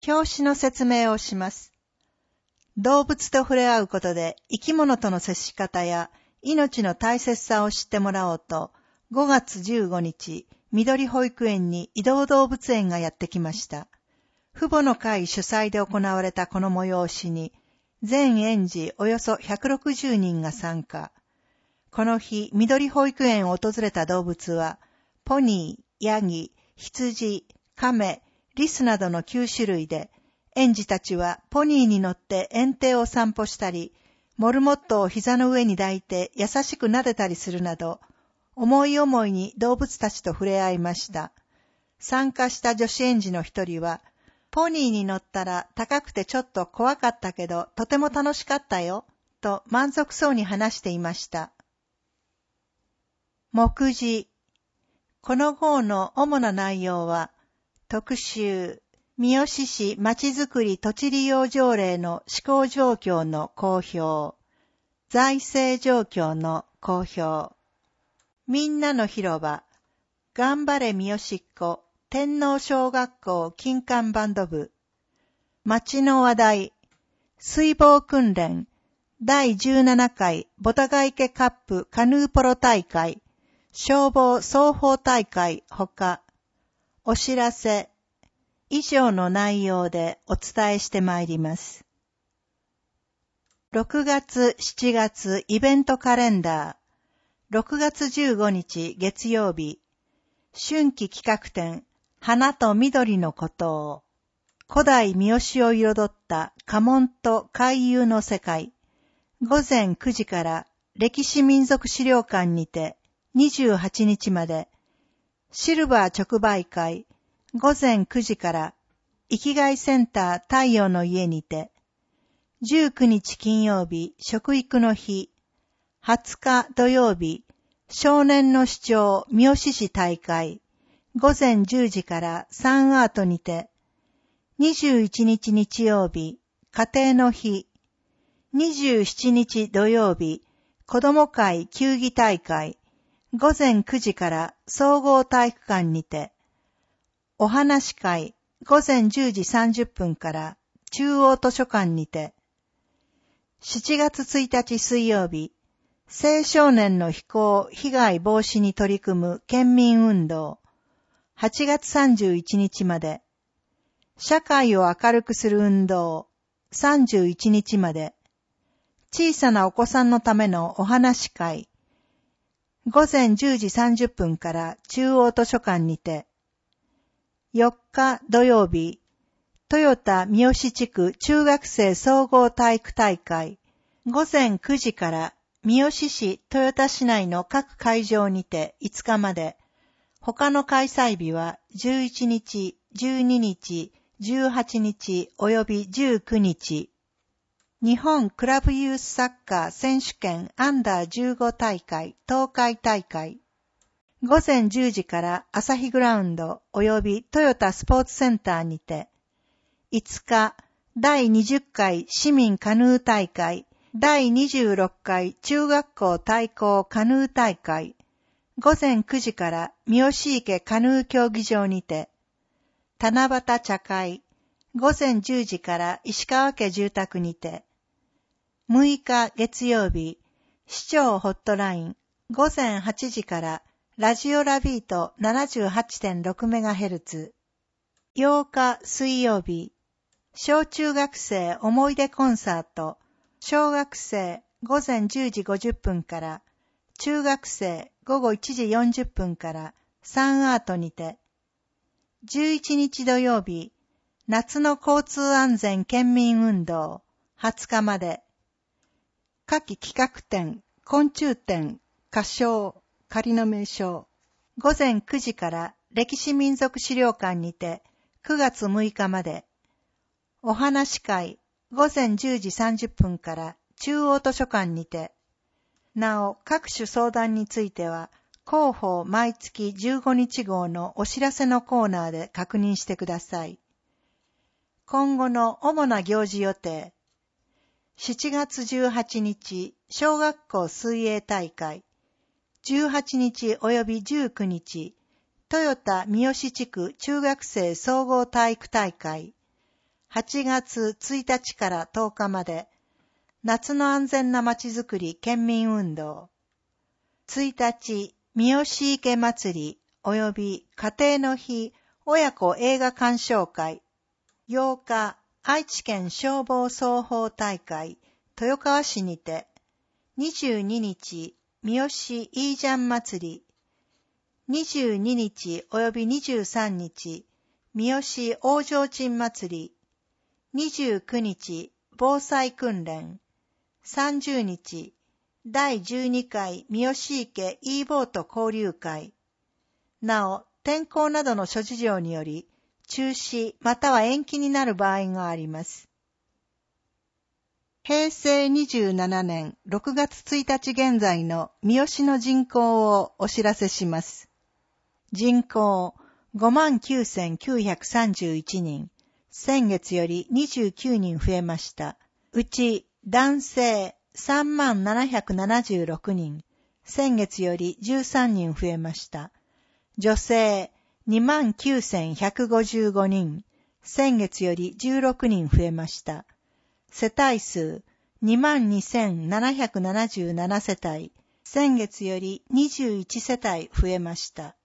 表紙の説明をします。動物と触れ合うことで生き物との接し方や命の大切さを知ってもらおうと、5月15日、緑保育園に移動動物園がやってきました。父母の会主催で行われたこの催しに、全園児およそ160人が参加。この日、緑保育園を訪れた動物は、ポニー、ヤギ、羊、カメ、リスなどの9種類で、園児たちはポニーに乗って園庭を散歩したり、モルモットを膝の上に抱いて優しく撫でたりするなど、思い思いに動物たちと触れ合いました。参加した女子園児の一人は、ポニーに乗ったら高くてちょっと怖かったけど、とても楽しかったよ、と満足そうに話していました。目次。この号の主な内容は、特集、三好市まちづくり土地利用条例の施行状況の公表、財政状況の公表、みんなの広場、頑張れ三好っ子、天皇小学校金管バンド部、町の話題、水防訓練、第17回ボタガ池カップカヌーポロ大会、消防双方大会ほか、お知らせ、以上の内容でお伝えしてまいります。6月7月イベントカレンダー、6月15日月曜日、春季企画展、花と緑のことを、古代三好を彩った家紋と回遊の世界、午前9時から歴史民族資料館にて28日まで、シルバー直売会、午前9時から生きがいセンター太陽の家にて、19日金曜日食育の日、20日土曜日少年の主張三好市大会、午前10時からサンアートにて、21日日曜日家庭の日、27日土曜日子ども会球技大会、午前9時から総合体育館にて、お話会、午前10時30分から中央図書館にて、7月1日水曜日、青少年の非行被害防止に取り組む県民運動、8月31日まで、社会を明るくする運動、31日まで、小さなお子さんのためのお話会、午前10時30分から中央図書館にて、4日土曜日、豊田三好地区中学生総合体育大会、午前9時から三好市豊田市内の各会場にて5日まで、他の開催日は11日、12日、18日及び19日。日本クラブユースサッカー選手権アンダー15大会東海大会。午前10時から朝日グラウンド及びトヨタスポーツセンターにて、5日第20回市民カヌー大会、第26回中学校対抗カヌー大会、午前9時から三好池カヌー競技場にて、七夕茶会、午前10時から石川家住宅にて、6日月曜日、市長ホットライン、午前8時からラジオラビート 78.6MHz。8日水曜日、小中学生思い出コンサート、小学生午前10時50分から、中学生午後1時40分からサンアートにて、11日土曜日、夏の交通安全県民運動、20日まで、夏季企画展、昆虫展、歌唱、仮の名称、午前9時から歴史民族資料館にて9月6日まで、お話会、午前10時30分から中央図書館にて、なお各種相談については、広報毎月15日号のお知らせのコーナーで確認してください。今後の主な行事予定。7月18日、小学校水泳大会。18日及び19日、豊田三好地区中学生総合体育大会。 8月1日から10日まで、夏の安全なまちづくり県民運動。1日、三好池祭り及び家庭の日親子映画鑑賞会。8日、愛知県消防双方大会、豊川市にて。22日、三好イージャン祭り。22日及び23日、三好大提灯祭り。29日、防災訓練。30日、第12回三好池 e ボート交流会。なお、天候などの諸事情により、中止または延期になる場合があります。平成27年6月1日現在の三好の人口をお知らせします。人口 59,931 人。先月より29人増えました。うち男性 3776 人。先月より13人増えました。女性 29,155 人。先月より16人増えました。世帯数 22,777 世帯。先月より21世帯増えました。